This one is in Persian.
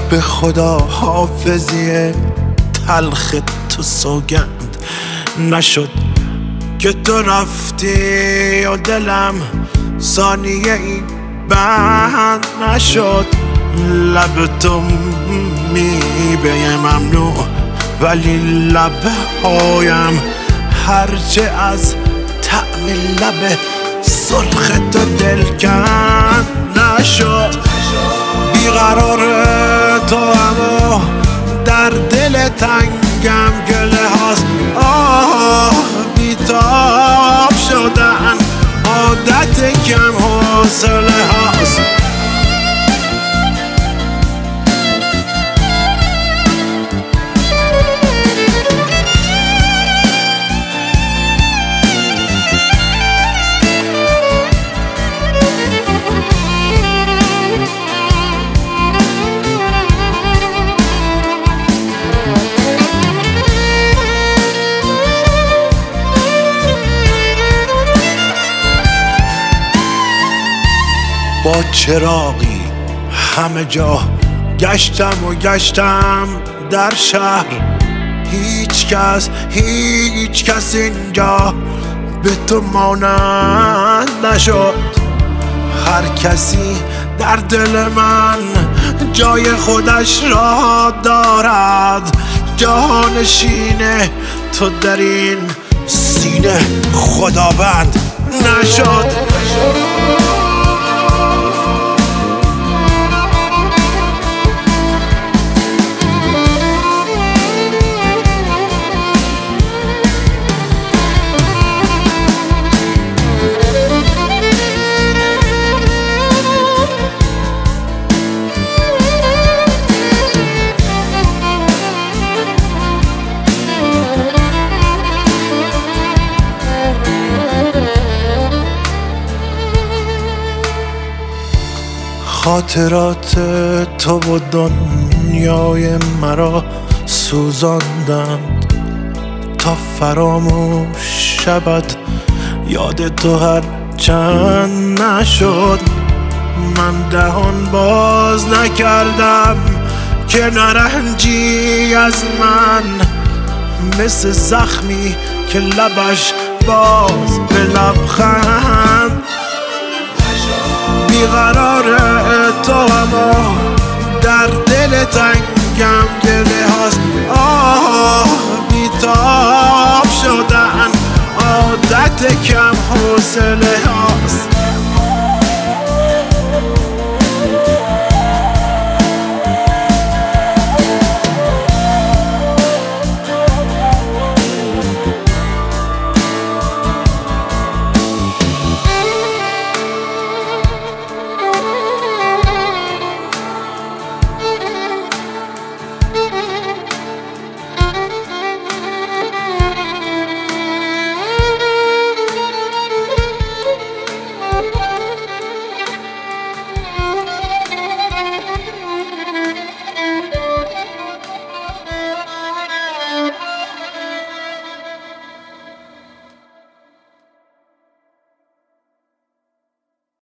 به خدا حافظی تلخ تو سوگند نشد که تو رفتی و دلم ثانیه ای بند نشد. لب تو میوه ممنوع ولی لبهایم هرچه از طعم لب سرخ تو دلکند نشد. بیقرار تو اما در دل تنگم گله هاست. بیتاب شدن عادت کم حوصله هاست. با چراغی همه جا گشتم در شهر. هیچ کس اینجا به تو مانند نشد. هر کسی در دل من جای خودش را دارد. جانشین تو در این سینه خداوند نشد. خاطرات تو و دنیای مرا سوزاندند تا فراموش شود یاد تو هر چند نشد. من دهان باز نکردم که نرنجی از من مثل زخمی که لبش باز به لبخند. بیقرار تو اما در دل تنگم گله هاست. بیتاب شدن عادت کم حوصله